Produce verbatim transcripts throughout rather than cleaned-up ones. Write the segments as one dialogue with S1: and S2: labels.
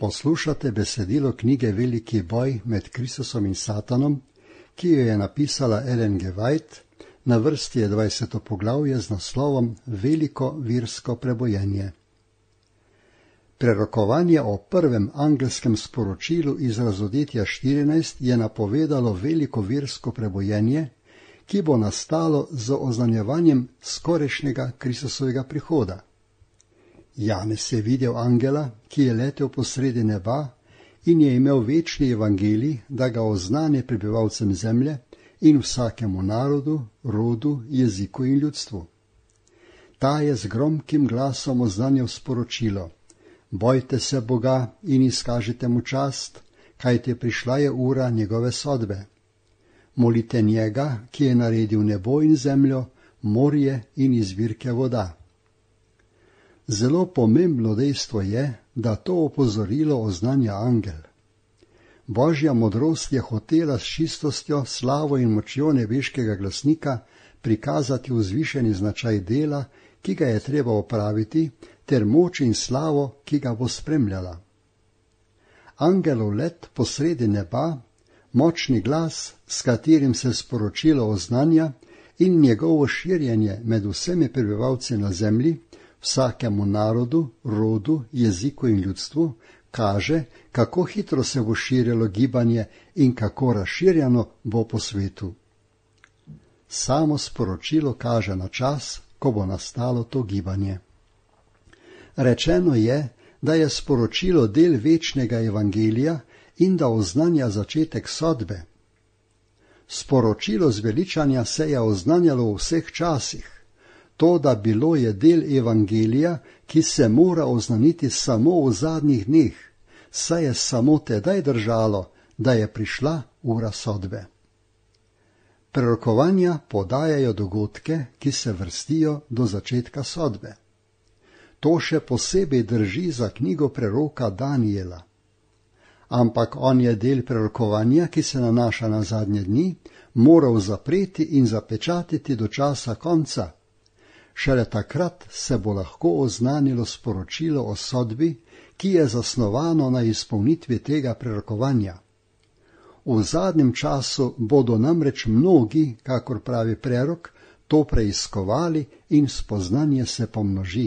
S1: Poslušate besedilo knjige Veliki boj med Kristusom in Satanom, ki jo je napisala Ellen G. White, na vrsti je dvajseto poglavje z naslovom Veliko virsko prebojenje. Prerokovanje o prvem angelskem sporočilu iz Razodetja štirinajst je napovedalo veliko virsko prebojenje, ki bo nastalo z oznanjevanjem skorajšnjega Kristusovega prihoda. Janez je videl angela, ki je letel posredi neba in je imel večni evangelij, da ga oznani prebivalcem zemlje in vsakemu narodu, rodu, jeziku in ljudstvu. Ta je z gromkim glasom oznanjal sporočilo: Bojte se Boga in izkažite mu čast, kajte prišla je ura njegove sodbe. Molite njega, ki je naredil nebo in zemljo, morje in izvirke voda. Zelo pomembno dejstvo je, da to opozorilo oznanja angel. Božja modrost je hotela s čistostjo, slavo in močjo nebeškega glasnika prikazati vzvišeni značaj dela, ki ga je treba opraviti, ter moč in slavo, ki ga bo spremljala. Angelov let posredi neba, močni glas, s katerim se sporočilo oznanja, in njegovo širjenje med vsemi prebivalci na zemlji, vsakemu narodu, rodu, jeziku in ljudstvu, kaže, kako hitro se bo širilo gibanje in kako razširjeno bo po svetu. Samo sporočilo kaže na čas, ko bo nastalo to gibanje. Rečeno je, da je sporočilo del večnega evangelija in da oznanja začetek sodbe. Sporočilo zveličanja se je oznanjalo v vseh časih. To, da bilo je del evangelija, ki se mora oznaniti samo v zadnjih dneh, saj je samo tedaj držalo, da je prišla ura sodbe. Prerokovanja podajajo dogodke, ki se vrstijo do začetka sodbe. To še posebej drži za knjigo preroka Danijela. Ampak on je del prerokovanja, ki se nanaša na zadnje dni, moral zapreti in zapečatiti do časa konca. Šele takrat se bo lahko oznanilo sporočilo o sodbi, ki je zasnovano na izpolnitvi tega prerokovanja. V zadnjem času bodo namreč mnogi, kakor pravi prerok, to preiskovali in spoznanje se pomnoži.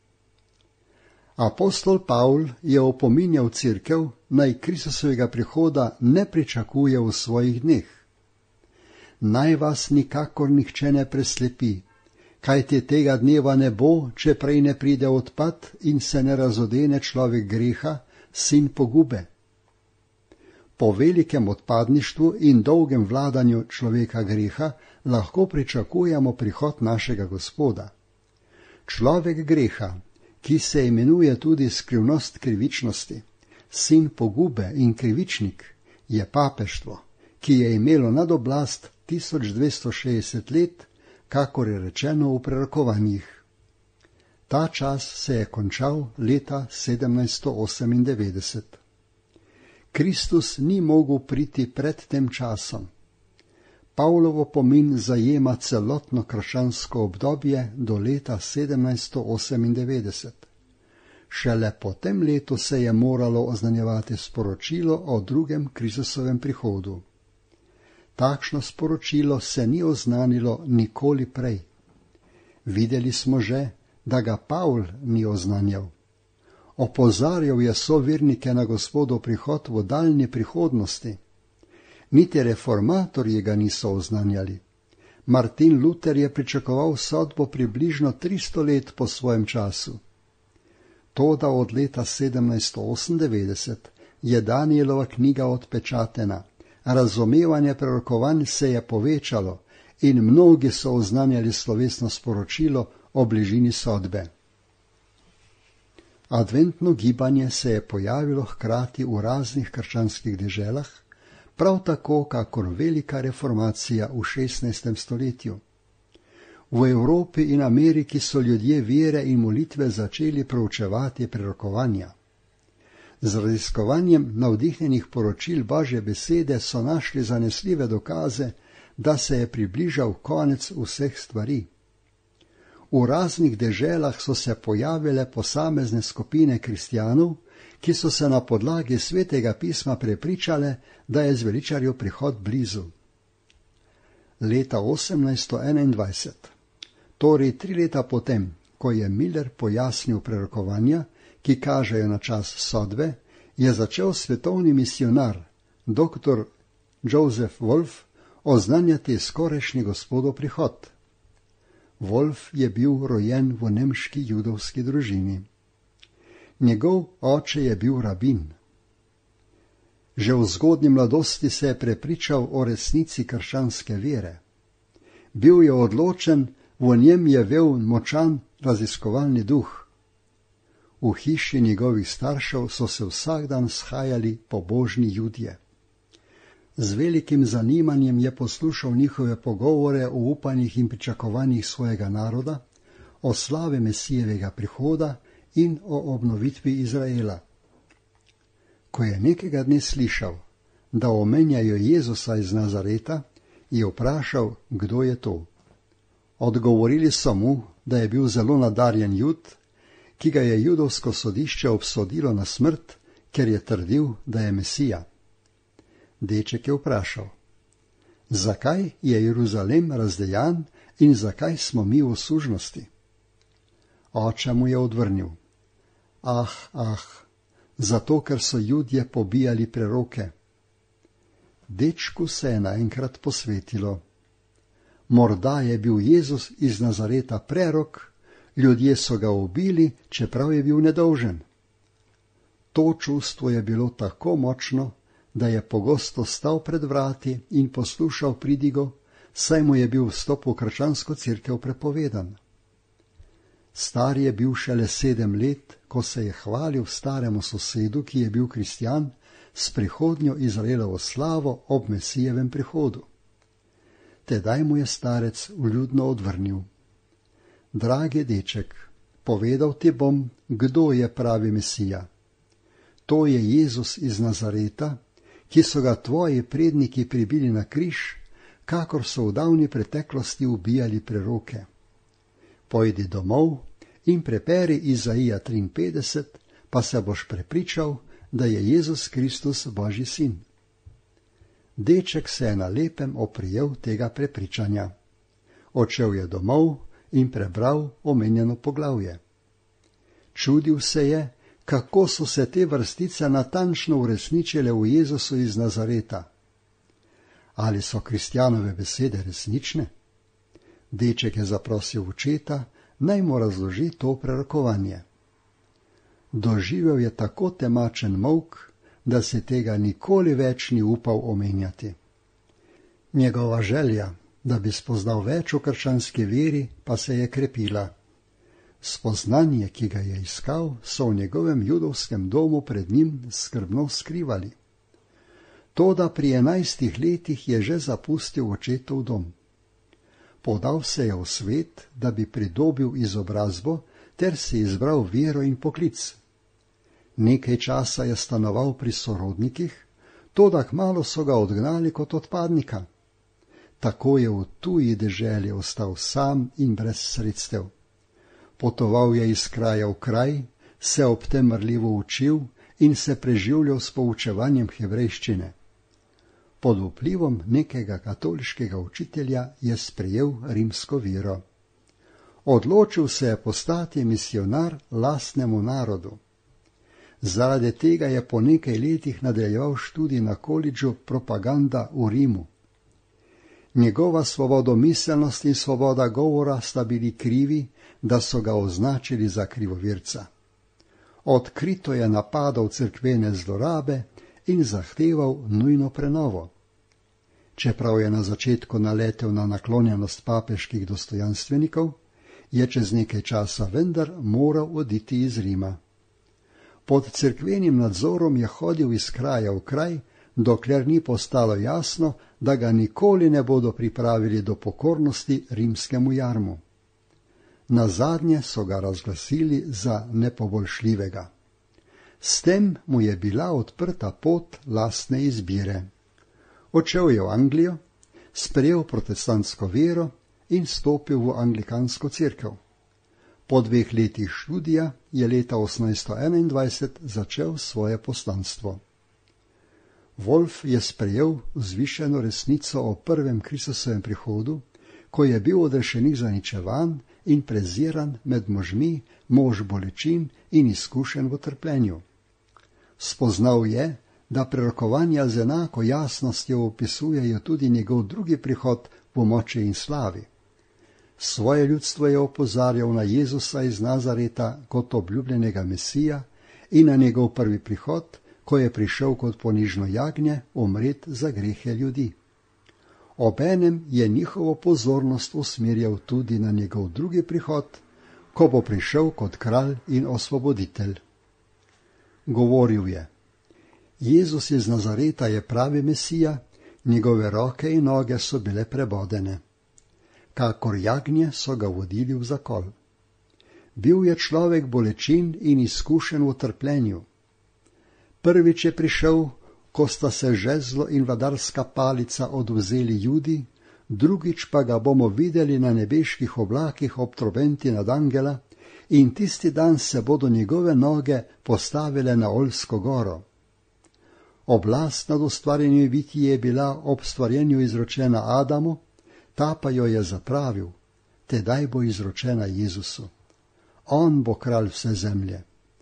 S1: Apostol Pavl je opominjal cerkev, naj Kristusovega prihoda ne pričakuje v svojih dneh. Naj vas nikakor nihče ne preslepi, kajti tega dneva ne bo, če prej ne pride odpad in se ne razodene človek greha, sin pogube. Po velikem odpadništvu in dolgem vladanju človeka greha lahko pričakujemo prihod našega Gospoda. Človek greha, ki se imenuje tudi skrivnost krivičnosti, sin pogube in krivičnik, je papeštvo, ki je imelo nadoblast tisoč dvesto šestdeset let, kakor je rečeno v prerokovanjih. Ta čas se je končal leta sedemnajststo osemindevetdeset. Kristus ni mogel priti pred tem časom. Pavlovo pomin zajema celotno krščansko obdobje do leta sedemnajststo osemindevetdeset. Šele po tem letu se je moralo oznanjevati sporočilo o drugem Kristusovem prihodu. Takšno sporočilo se ni oznanilo nikoli prej. Videli smo že, da ga Pavl ni oznanjal. Opozarjal je sovernike na Gospodov prihod v daljni prihodnosti. Niti reformatorji ga niso oznanjali. Martin Luther je pričakoval sodbo približno tristo let po svojem času. Toda od leta sedemnajststo osemindevetdeset je Danijelova knjiga odpečatena. Razumevanje prerokovanj se je povečalo in mnogi so oznanjali slovesno sporočilo o bližini sodbe. Adventno gibanje se je pojavilo hkrati v raznih krščanskih deželah, prav tako kakor velika reformacija v šestnajstem stoletju. V Evropi in Ameriki so ljudje vere in molitve začeli proučevati prerokovanja. Z raziskovanjem navdihnjenih poročil Božje besede so našli zanesljive dokaze, da se je približal konec vseh stvari. V raznih deželah so se pojavile posamezne skupine kristjanov, ki so se na podlagi svetega pisma prepričale, da je zveličarjev prihod blizu. Leta osemnajststo enaindvajset, torej tri leta potem, ko je Miller pojasnil prerokovanja, ki kažejo na čas sodbe, je začel svetovni misionar, doktor Joseph Wolf, oznanjati skorajšnji Gospodov prihod. Wolf je bil rojen v nemški judovski družini. Njegov oče je bil rabin. Že v zgodnji mladosti se je prepričal o resnici krščanske vere. Bil je odločen, v njem je vel močan raziskovalni duh. V hiši njegovih staršev so se vsak dan shajali pobožni Judje. Z velikim zanimanjem je poslušal njihove pogovore o upanjih in pričakovanjih svojega naroda, o slavi Mesijevega prihoda in o obnovitvi Izraela. Ko je nekega dne slišal, da omenjajo Jezusa iz Nazareta, je vprašal, kdo je to. Odgovorili so mu, da je bil zelo nadarjen Jud, ki ga je judovsko sodišče obsodilo na smrt, ker je trdil, da je Mesija. Deček je vprašal, zakaj je Jeruzalem razdejan in zakaj smo mi v sužnosti? Oče mu je odvrnil, ah, ah, zato ker so Judje pobijali preroke. Dečku se je naenkrat posvetilo. Morda je bil Jezus iz Nazareta prerok, ljudje so ga ubili, čeprav je bil nedolžen. To čustvo je bilo tako močno, da je pogosto stal pred vrati in poslušal pridigo, saj mu je bil vstop v krščansko cerkev prepovedan. Star je bil šele sedem let, ko se je hvalil staremu sosedu, ki je bil kristjan, s prihodnjo Izraelovo slavo ob Mesijevem prihodu. Tedaj mu je starec vljudno odvrnil. Dragi deček, povedal ti bom, kdo je pravi Mesija. To je Jezus iz Nazareta, ki so ga tvoji predniki pribili na križ, kakor so v davni preteklosti ubijali preroke. Pojdi domov in preperi Izaija triinpetdeset, pa se boš prepričal, da je Jezus Kristus Božji sin. Deček se je na lepem oprijel tega prepričanja. Odšel je domov in prebral omenjeno poglavje. Čudil se je, kako so se te vrstice natančno uresničile v Jezusu iz Nazareta. Ali so kristjanove besede resnične? Deček je zaprosil očeta, naj mu razloži to prerokovanje. Doživel je tako temačen molk, da se tega nikoli več ni upal omenjati. Njegova želja, da bi spoznal več o krščanski veri, pa se je krepila. Spoznanje, ki ga je iskal, so v njegovem judovskem domu pred njim skrbno skrivali. Toda pri enajstih letih je že zapustil očetov dom. Podal se je v svet, da bi pridobil izobrazbo, ter si izbral vero in poklic. Nekaj časa je stanoval pri sorodnikih, toda kmalu so ga odgnali kot odpadnika. Tako je v tuji deželi ostal sam in brez sredstev. Potoval je iz kraja v kraj, se ob tem marljivo učil in se preživljal s poučevanjem hebrejščine. Pod vplivom nekega katoliškega učitelja je sprejel rimsko vero. Odločil se je postati misionar lastnemu narodu. Zaradi tega je po nekaj letih nadaljeval študij na kolidžu propaganda v Rimu. Njegova svobodomiselnost in svoboda govora sta bili krivi, da so ga označili za krivovirca. Odkrito je napadal cerkvene zlorabe in zahteval nujno prenovo. Čeprav je na začetku naletel na naklonjenost papeških dostojanstvenikov, je čez nekaj časa vendar moral oditi iz Rima. Pod cerkvenim nadzorom je hodil iz kraja v kraj, dokler ni postalo jasno, da ga nikoli ne bodo pripravili do pokornosti rimskemu jarmu. Nazadnje so ga razglasili za nepoboljšljivega. S tem mu je bila odprta pot lastne izbire. Odšel je v Anglijo, sprejel protestantsko vero in stopil v anglikansko cerkev. Po dveh letih študija je leta osemnajststo enaindvajset začel svoje poslanstvo. Wolf je sprejel vzvišeno resnico o prvem Kristusovem prihodu, ko je bil odrešenik zaničevan in preziran med možmi, mož bolečin in izkušen v trpljenju. Spoznal je, da prerokovanja z enako jasnostjo opisujejo tudi njegov drugi prihod v moči in slavi. Svoje ljudstvo je opozarjal na Jezusa iz Nazareta kot obljubljenega Mesija in na njegov prvi prihod, ko je prišel kot ponižno jagnje umret za grehe ljudi. Obenem je njihovo pozornost usmerjal tudi na njegov drugi prihod, ko bo prišel kot kralj in osvoboditelj. Govoril je: Jezus iz Nazareta je pravi Mesija, njegove roke in noge so bile prebodene. Kakor jagnje so ga vodili v zakol. Bil je človek bolečin in izkušen v trpljenju. Prvič je prišel, ko sta se žezlo in vladarska palica odvzeli Judi, drugič pa ga bomo videli na nebeških oblakih ob trobenti nad angela in tisti dan se bodo njegove noge postavile na Oljsko goro. Oblast nad ustvarjanjem bitij je bila ob stvarjenju izročena Adamu, ta pa jo je zapravil, tedaj bo izročena Jezusu. On bo kralj vse zemlje.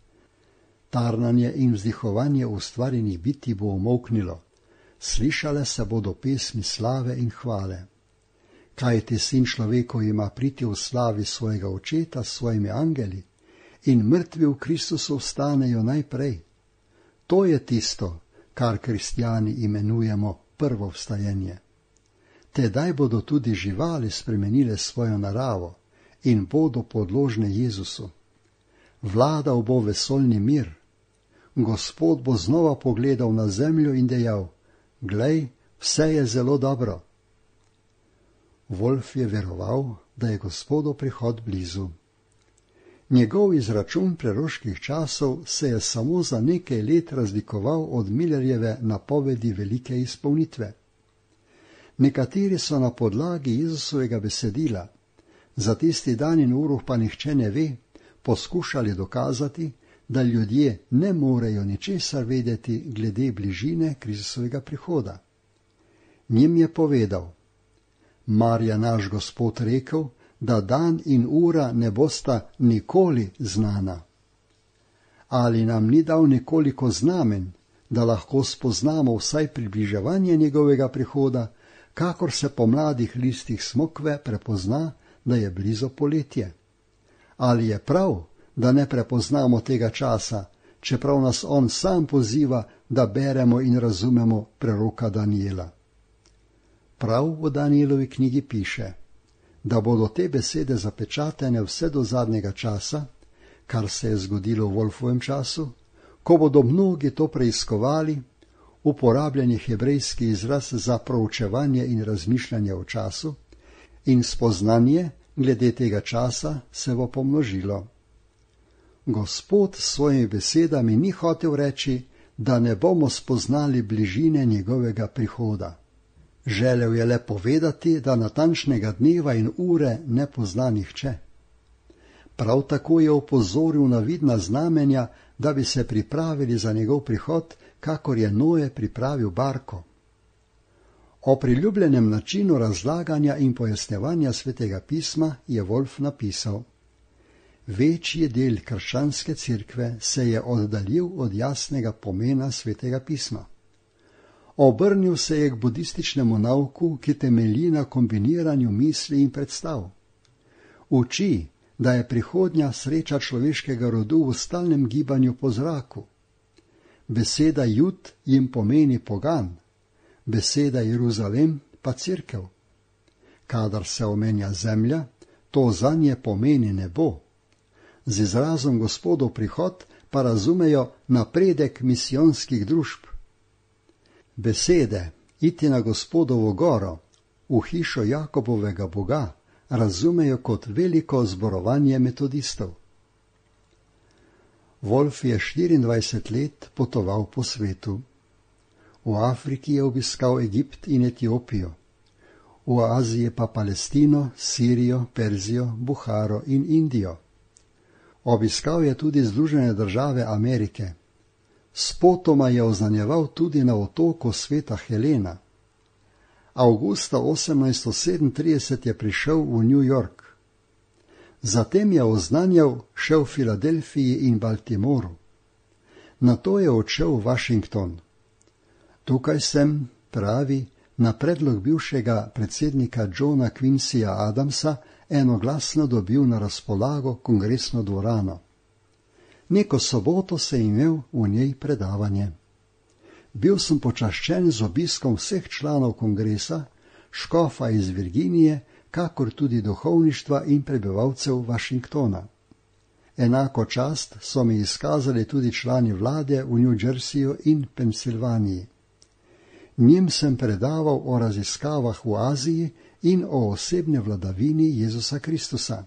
S1: Tarnanje in vzdihovanje ustvarjenih bitij bo umolknilo, slišale se bodo pesmi slave in hvale. Kajti sin človekov ima priti v slavi svojega očeta s svojimi angeli in mrtvi v Kristusu vstanejo najprej. To je tisto, kar kristjani imenujemo prvo vstajenje. Tedaj bodo tudi živali spremenile svojo naravo in bodo podložne Jezusu. Vladal bo vesoljni mir. Gospod bo znova pogledal na zemljo in dejal: Glej, vse je zelo dobro. Wolf je veroval, da je Gospodov prihod blizu. Njegov izračun preroških časov se je samo za nekaj let razlikoval od Millerjeve napovedi velike izpolnitve. Nekateri so na podlagi Jezusovega besedila, za tisti dan in uro pa nihče ne ve, poskušali dokazati, da ljudje ne morejo ničesar vedeti glede bližine Kristusovega prihoda. Njim je povedal: Mar je naš Gospod rekel, da dan in ura ne bosta nikoli znana? Ali nam ni dal nekoliko znamen, da lahko spoznamo vsaj približevanje njegovega prihoda, kakor se po mladih listih smokve prepozna, da je blizu poletje? Ali je prav, da ne prepoznamo tega časa, čeprav nas on sam poziva, da beremo in razumemo preroka Daniela? Prav v Danielovi knjigi piše, da bodo te besede zapečatene vse do zadnjega časa, kar se je zgodilo v Wolfovem času, ko bodo mnogi to preiskovali, uporabljen je hebrejski izraz za proučevanje in razmišljanje o času, in spoznanje glede tega časa se bo pomnožilo. Gospod s svojimi besedami ni hotel reči, da ne bomo spoznali bližine njegovega prihoda. Želel je le povedati, da natančnega dneva in ure ne pozna nihče. Prav tako je opozoril na vidna znamenja, da bi se pripravili za njegov prihod, kakor je Noe pripravil barko. O priljubljenem načinu razlaganja in pojasnjevanja Svetega pisma je Wolf napisal: Večji del krščanske cerkve se je oddaljil od jasnega pomena Svetega pisma. Obrnil se je k budističnemu nauku, ki temelji na kombiniranju misli in predstav. Uči, da je prihodnja sreča človeškega rodu v stalnem gibanju po zraku. Beseda Jud jim pomeni pogan, beseda Jeruzalem pa cerkev. Kadar se omenja zemlja, to zanje pomeni nebo. Z izrazom Gospodov prihod pa razumejo napredek misijonskih družb. Besede iti na Gospodovo goro, v hišo Jakobovega Boga, razumejo kot veliko zborovanje metodistov. Wolf je štiriindvajset let potoval po svetu. V Afriki je obiskal Egipt in Etiopijo, v Aziji pa Palestino, Sirijo, Perzijo, Buharo in Indijo. Obiskal je tudi Združene države Amerike. Spotoma je oznanjeval tudi na otoku Sveta Helena. Avgusta osemnajststo sedemintrideset je prišel v New York. Zatem je oznanjal še v Filadelfiji in Baltimoru. Nato je odšel v Washington. Tukaj sem, pravi, na predlog bivšega predsednika Johna Quincyja Adamsa enoglasno dobil na razpolago kongresno dvorano. Neko soboto se je imel v njej predavanje. Bil sem počaščen z obiskom vseh članov kongresa, škofa iz Virginije, kakor tudi duhovništva in prebivalcev Washingtona. Enako čast so mi izkazali tudi člani vlade v New Jerseyju in Pensilvaniji. Njim sem predaval o raziskavah v Aziji in o osebni vladavini Jezusa Kristusa.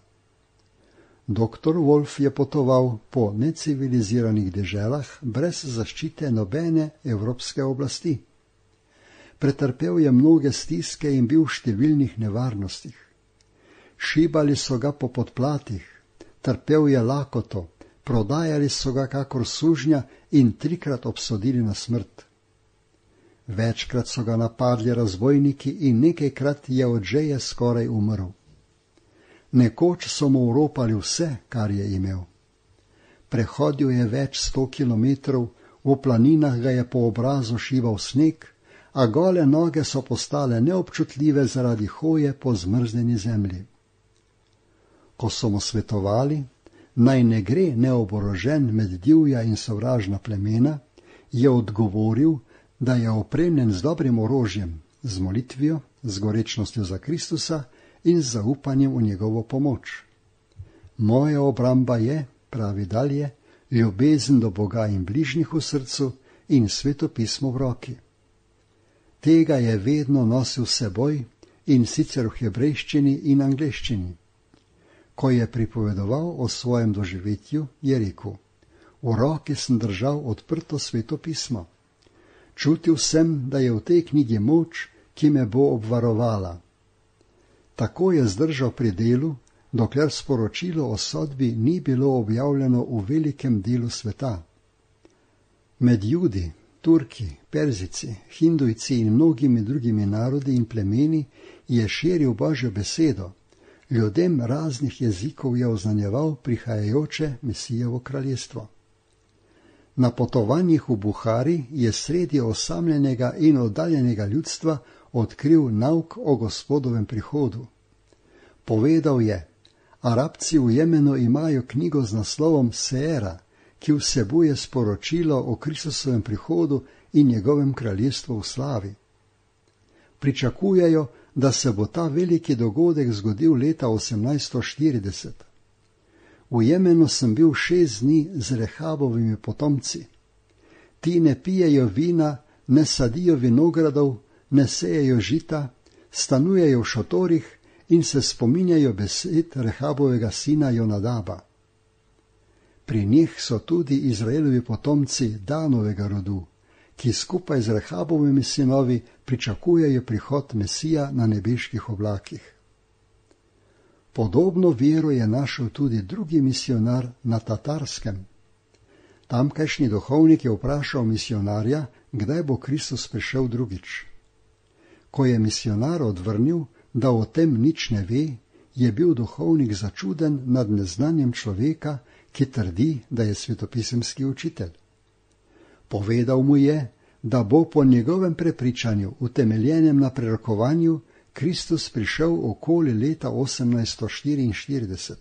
S1: Doktor Wolf je potoval po neciviliziranih deželah brez zaščite nobene evropske oblasti. Pretrpel je mnoge stiske in bil v številnih nevarnostih. Šibali so ga po podplatih, trpel je lakoto, prodajali so ga kakor sužnja in trikrat obsodili na smrt. Večkrat so ga napadli razbojniki in nekajkrat je od žeje skoraj umrl. Nekoč so mu oropali vse, kar je imel. Prehodil je več sto kilometrov, v planinah ga je po obrazu šival sneg, a gole noge so postale neobčutljive zaradi hoje po zmrznjeni zemlji. Ko so mu svetovali, naj ne gre neoborožen med divja in sovražna plemena, je odgovoril, da je opremljen z dobrim orožjem, z molitvijo, z gorečnostjo za Kristusa in z zaupanjem v njegovo pomoč. Moja obramba je, pravi dalje, ljubezen do Boga in bližnjih v srcu in Sveto pismo v roki. Tega je vedno nosil s seboj in sicer v hebrejščini in angleščini. Ko je pripovedoval o svojem doživetju, je rekel: v roki sem držal odprto Sveto pismo. Čutil sem, da je v tej knjigi moč, ki me bo obvarovala. Tako je zdržal pri delu, dokler sporočilo o sodbi ni bilo objavljeno v velikem delu sveta. Med Judi, Turki, Perzici, Hindujci in mnogimi drugimi narodi in plemeni je širil Božjo besedo, ljudem raznih jezikov je oznanjeval prihajajoče Mesijevo kraljestvo. Na potovanjih v Buhari je sredi osamljenega in oddaljenega ljudstva odkril nauk o Gospodovem prihodu. Povedal je: Arabci v Jemenu imajo knjigo z naslovom Seera, ki vsebuje sporočilo o Kristusovem prihodu in njegovem kraljestvu v slavi. Pričakujejo, da se bo ta veliki dogodek zgodil leta osemnajststo štirideset. V Jemenu sem bil šest dni z Rehabovimi potomci. Ti ne pijejo vina, ne sadijo vinogradov, ne sejejo žita, stanujejo v šotorih in se spominjajo besed Rehabovega sina Jonadaba. Pri njih so tudi Izraelovi potomci Danovega rodu, ki skupaj z Rehabovimi sinovi pričakujejo prihod Mesija na nebeških oblakih. Podobno vero je našel tudi drugi misionar na Tatarskem. Tamkajšnji duhovnik je vprašal misionarja, kdaj bo Kristus prišel drugič. Ko je misionar odvrnil, da o tem nič ne ve, je bil duhovnik začuden nad neznanjem človeka, ki trdi, da je svetopisemski učitelj. Povedal mu je, da bo po njegovem prepričanju, utemeljenem na prerokovanju, Kristus prišel okoli leta osemnajststo štiriinštirideset.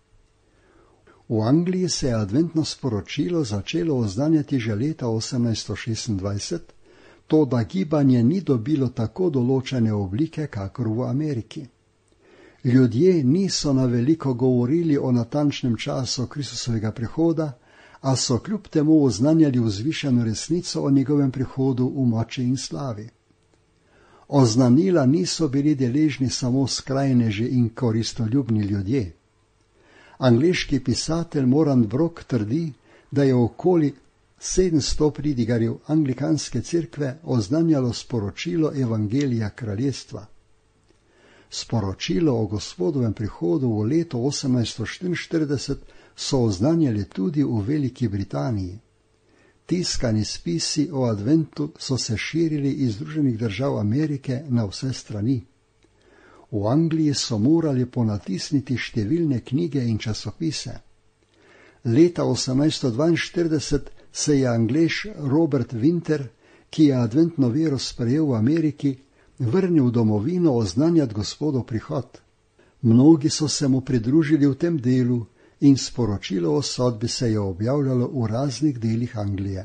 S1: V Angliji se je adventno sporočilo začelo oznanjati že leta osemnajststo šestindvajset, to da gibanje ni dobilo tako določene oblike, kakor v Ameriki. Ljudje niso na veliko govorili o natančnem času Kristusovega prihoda, a so kljub temu oznanjali vzvišeno resnico o njegovem prihodu v moči in slavi. Oznanila niso bili deležni samo skrajneži in koristoljubni ljudje. Angleški pisatelj Morand Brock trdi, da je okoli sedemsto pridigarjev anglikanske cerkve oznanjalo sporočilo Evangelija kraljestva. Sporočilo o Gospodovem prihodu v letu osemnajststo štiriinštirideset so oznanjali tudi v Veliki Britaniji. Tiskani spisi o adventu so se širili iz Združenih držav Amerike na vse strani. V Angliji so morali ponatisniti številne knjige in časopise. Leta osemnajststo dvainštirideset se je Anglež Robert Winter, ki je adventno vero sprejel v Ameriki, vrnil v domovino oznanjati Gospodov prihod. Mnogi so se mu pridružili v tem delu in sporočilo o sodbi se je objavljalo v raznih delih Anglije.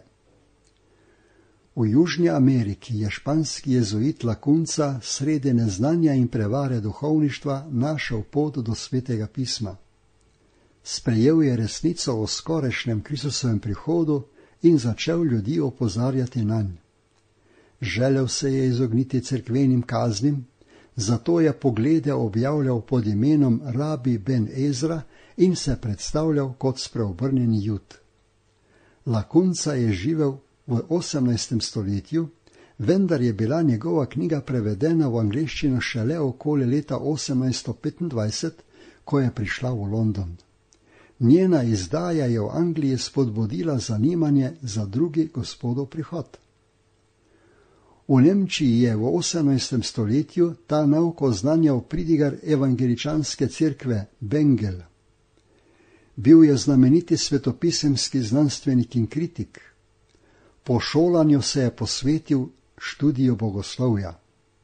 S1: V Južni Ameriki je španski jezuit Lacunza sredi neznanja in prevare duhovništva našel pot do Svetega pisma. Sprejel je resnico o skorajšnjem Kristusovem prihodu in začel ljudi opozarjati nanj. Želel se je izogniti cerkvenim kaznim, zato je poglede objavljal pod imenom Rabi Ben Ezra in se predstavljal kot spreobrnjeni Jud. Lacunza je živel v osemnajstem stoletju, vendar je bila njegova knjiga prevedena v angleščino šele okoli leta osemnajststo petindvajset, ko je prišla v London. Njena izdaja je v Angliji spodbudila zanimanje za drugi Gospodov prihod. V Nemčiji je v osemnajstem stoletju ta nauk oznanjal pridigar evangeličanske cerkve Bengel. Bil je znameniti svetopisemski znanstvenik in kritik. Po šolanju se je posvetil študiju bogoslovja.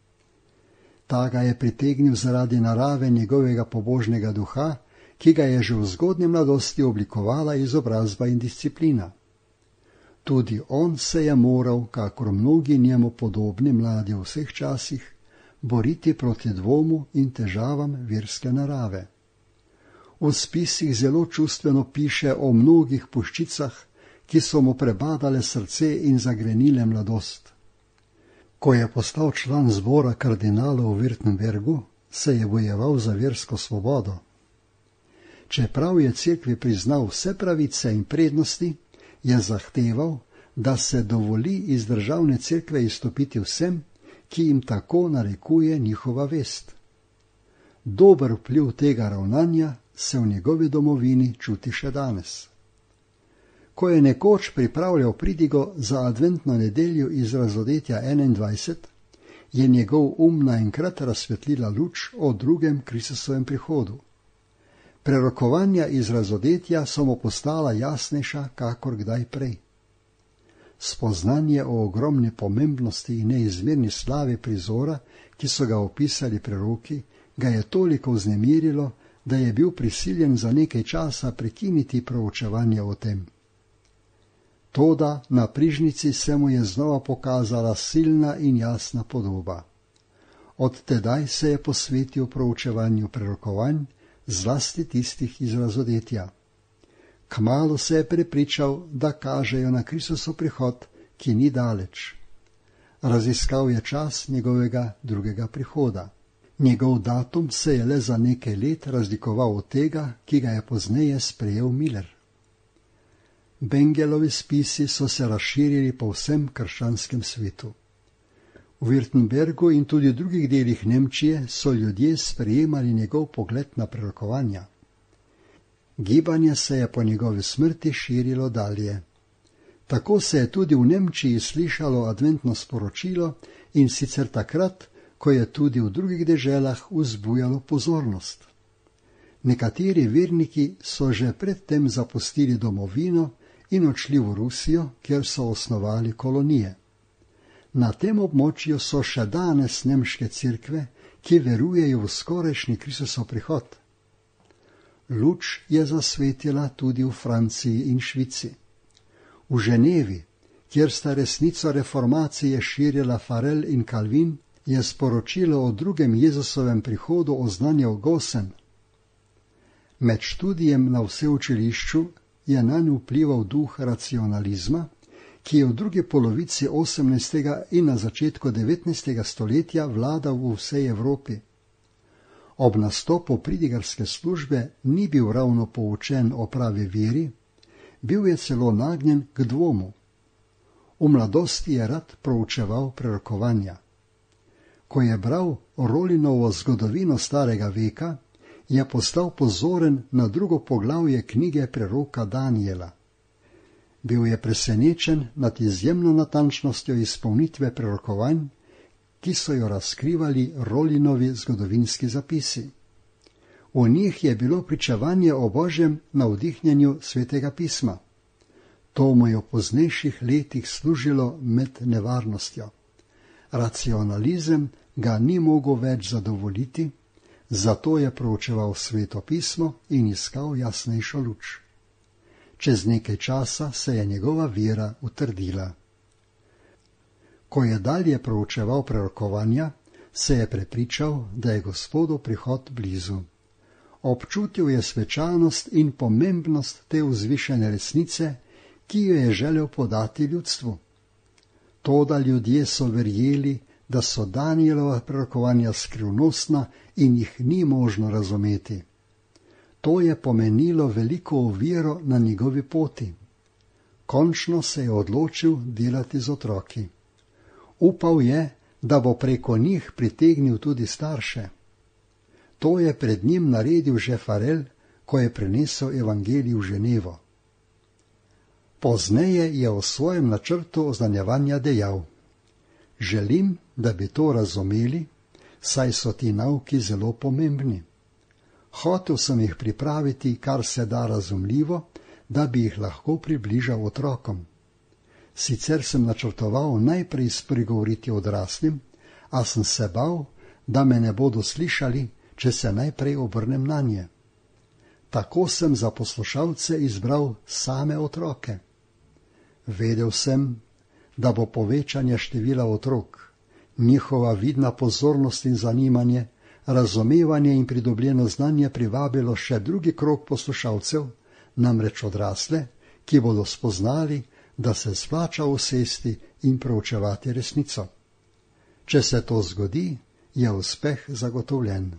S1: Ta ga je pritegnil zaradi narave njegovega pobožnega duha, ki ga je že v zgodnji mladosti oblikovala izobrazba in disciplina. Tudi on se je moral, kakor mnogi njemu podobni mladi v vseh časih, boriti proti dvomu in težavam verske narave. V spisih zelo čustveno piše o mnogih puščicah, ki so mu prebadale srce in zagrenile mladost. Ko je postal član zbora kardinalov v Württembergu, se je bojeval za versko svobodo. Čeprav je cerkvi priznal vse pravice in prednosti, je zahteval, da se dovoli iz državne cerkve izstopiti vsem, ki jim tako narekuje njihova vest. Dober vpliv tega ravnanja se v njegovi domovini čuti še danes. Ko je nekoč pripravljal pridigo za adventno nedeljo iz Razodetja enaindvajset, je njegov um naenkrat razsvetlila luč o drugem Kristusovem prihodu. Prerokovanja iz Razodetja so mu postala jasnejša kakor kdaj prej. Spoznanje o ogromni pomembnosti in neizmerni slavi prizora, ki so ga opisali preroki, ga je toliko vznemirilo, da je bil prisiljen za nekaj časa prekiniti proučevanje o tem. Toda na prižnici se mu je znova pokazala silna in jasna podoba. Od tedaj se je posvetil proučevanju prerokovanj, zlasti tistih iz Razodetja. Kmalu se je prepričal, da kažejo na Kristusov prihod, ki ni daleč. Raziskal je čas njegovega drugega prihoda. Njegov datum se je le za nekaj let razlikoval od tega, ki ga je pozneje sprejel Miller. Bengelovi spisi so se razširili po vsem krščanskem svetu. V Württembergu in tudi drugih delih Nemčije so ljudje sprejemali njegov pogled na prerokovanja. Gibanje se je po njegovi smrti širilo dalje. Tako se je tudi v Nemčiji slišalo adventno sporočilo in sicer takrat, ko je tudi v drugih deželah vzbujalo pozornost. Nekateri verniki so že predtem zapustili domovino in odšli v Rusijo, kjer so osnovali kolonije. Na tem območju so še danes nemške cerkve, ki verujejo v skorajšnji Kristusov prihod. Luč je zasvetila tudi v Franciji in Švici. V Ženevi, kjer sta resnico reformacije širila Farel in Calvin, je sporočilo o drugem Jezusovem prihodu oznanjal Gosen. Med študijem na vseučilišču je nanj vplival duh racionalizma, ki je v drugi polovici osemnajstega in na začetku devetnajstega stoletja vladal v vsej Evropi. Ob nastopu pridigarske službe ni bil ravno poučen o pravi veri, bil je celo nagnjen k dvomu. V mladosti je rad proučeval prerokovanja. Ko je bral Rolinovo zgodovino starega veka, je postal pozoren na drugo poglavje knjige preroka Danijela. Bil je presenečen nad izjemno natančnostjo izpolnitve prerokovanj, ki so jo razkrivali Rolinovi zgodovinski zapisi. V njih je bilo pričevanje o Božjem navdihnjenju svetega pisma. To mu je v poznejših letih služilo med nevarnostjo. Racionalizem ga ni mogel več zadovoljiti, zato je proučeval sveto pismo in iskal jasnejšo luč. Čez nekaj časa se je njegova vera utrdila. Ko je dalje proučeval prerokovanja, se je prepričal, da je Gospodov prihod blizu. Občutil je svečanost in pomembnost te vzvišene resnice, ki jo je želel podati ljudstvu. Toda ljudje so verjeli, da so Danijelova prerokovanja skrivnostna in jih ni možno razumeti. To je pomenilo veliko oviro na njegovi poti. Končno se je odločil delati z otroki. Upal je, da bo preko njih pritegnil tudi starše. To je pred njim naredil že Farel, ko je prenesel evangelij v Ženevo. Pozneje je o svojem načrtu oznanjevanja dejal: Želim, da bi to razumeli, saj so ti nauki zelo pomembni. Hotel sem jih pripraviti kar se da razumljivo, da bi jih lahko približal otrokom. Sicer sem načrtoval najprej spregovoriti odraslim, a sem se bal, da me ne bodo slišali, če se najprej obrnem nanje. Tako sem za poslušalce izbral same otroke. Vedel sem, da bo povečanje števila otrok, njihova vidna pozornost in zanimanje, razumevanje in pridobljeno znanje privabilo še drugi krog poslušalcev, namreč odrasle, ki bodo spoznali, da se splača usesti in proučevati resnico. Če se to zgodi, je uspeh zagotovljen.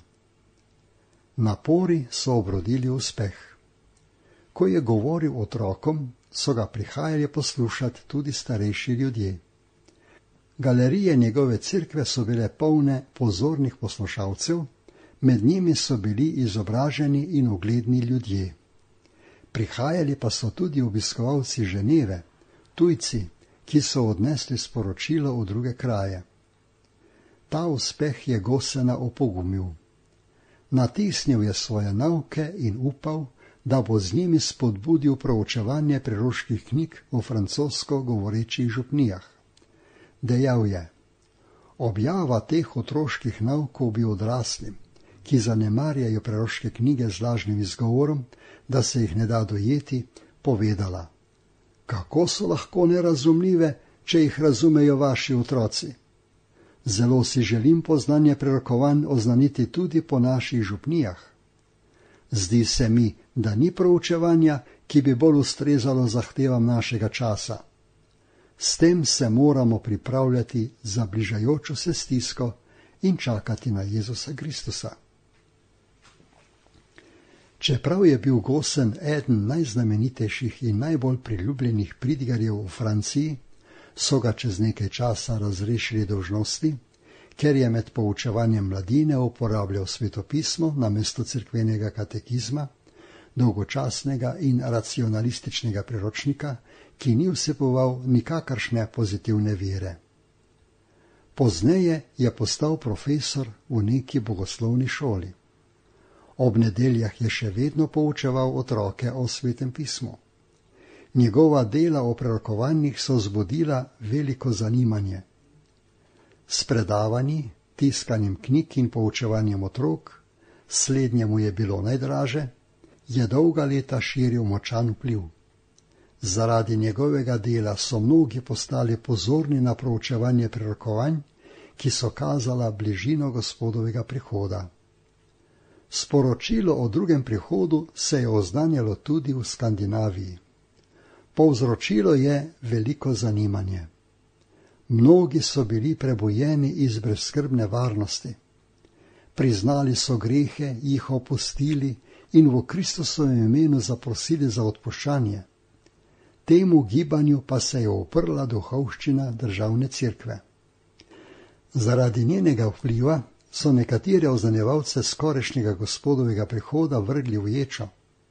S1: Napori so obrodili uspeh. Ko je govoril otrokom, so ga prihajali poslušati tudi starejši ljudje. Galerije njegove cerkve so bile polne pozornih poslušalcev, med njimi so bili izobraženi in ugledni ljudje. Prihajali pa so tudi obiskovalci Ženeve, tujci, ki so odnesli sporočilo v druge kraje. Ta uspeh je Gosena opogumil. Natisnil je svoje nauke in upal, da bo z njimi spodbudil proučevanje preroških knjig v francosko govorečih župnijah. Dejal je: Objava teh otroških naukov bi odraslim, ki zanemarjajo preroške knjige z lažnim izgovorom, da se jih ne da dojeti, povedala: Kako so lahko nerazumljive, če jih razumejo vaši otroci? Zelo si želim poznanje prerokovanj oznaniti tudi po naših župnijah. Zdi se mi, da ni proučevanja, ki bi bolj ustrezalo zahtevam našega časa. S tem se moramo pripravljati za bližajočo se stisko in čakati na Jezusa Kristusa. Čeprav je bil Gosen eden najznamenitejših in najbolj priljubljenih pridigarjev v Franciji, so ga čez nekaj časa razrešili dolžnosti, ker je med poučevanjem mladine uporabljal svetopismo namesto cerkvenega katekizma, dolgočasnega in racionalističnega priročnika, ki ni vseboval nikakršne pozitivne vere. Pozneje je postal profesor v neki bogoslovni šoli. Ob nedeljah je še vedno poučeval otroke o svetem pismu. Njegova dela o prerokovanjih so zbudila veliko zanimanje. S predavanji, tiskanjem knjig in poučevanjem otrok, slednjemu je bilo najdraže, je dolga leta širil močan vpliv. Zaradi njegovega dela so mnogi postali pozorni na proučevanje prerokovanj, ki so kazala bližino Gospodovega prihoda. Sporočilo o drugem prihodu se je oznanjalo tudi v Skandinaviji. Povzročilo je veliko zanimanje. Mnogi so bili prebujeni iz brezskrbne varnosti. Priznali so grehe, jih opustili in v Kristusovem imenu zaprosili za odpuščanje. Temu gibanju pa se je uprla duhovščina državne cerkve. Zaradi njenega vpliva so nekatere oznanjevalce skorajšnjega Gospodovega prihoda vrgli v ječo.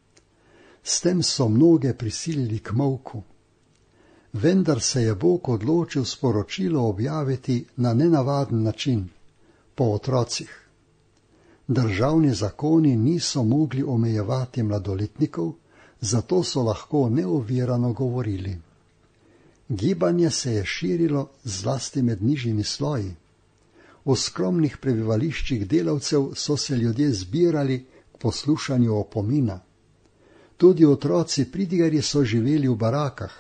S1: S tem so mnoge prisilili k molku. Vendar se je Bog odločil sporočilo objaviti na nenavaden način, po otrocih. Državni zakoni niso mogli omejevati mladoletnikov, zato so lahko neovirano govorili. Gibanje se je širilo zlasti med nižjimi sloji. V skromnih prebivališčih delavcev so se ljudje zbirali k poslušanju opomina. Tudi otroci pridigarji so živeli v barakah.